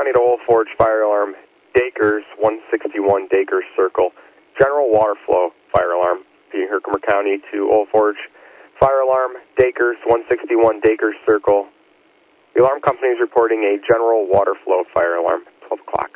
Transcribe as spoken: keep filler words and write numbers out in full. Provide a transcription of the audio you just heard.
County to Old Forge Fire Alarm, Dacres, one sixty-one Dacres Circle. General water flow fire alarm. Being Herkimer County to Old Forge Fire Alarm, Dacres, one sixty-one Dacres Circle. The alarm company is reporting a general water flow fire alarm, twelve o'clock.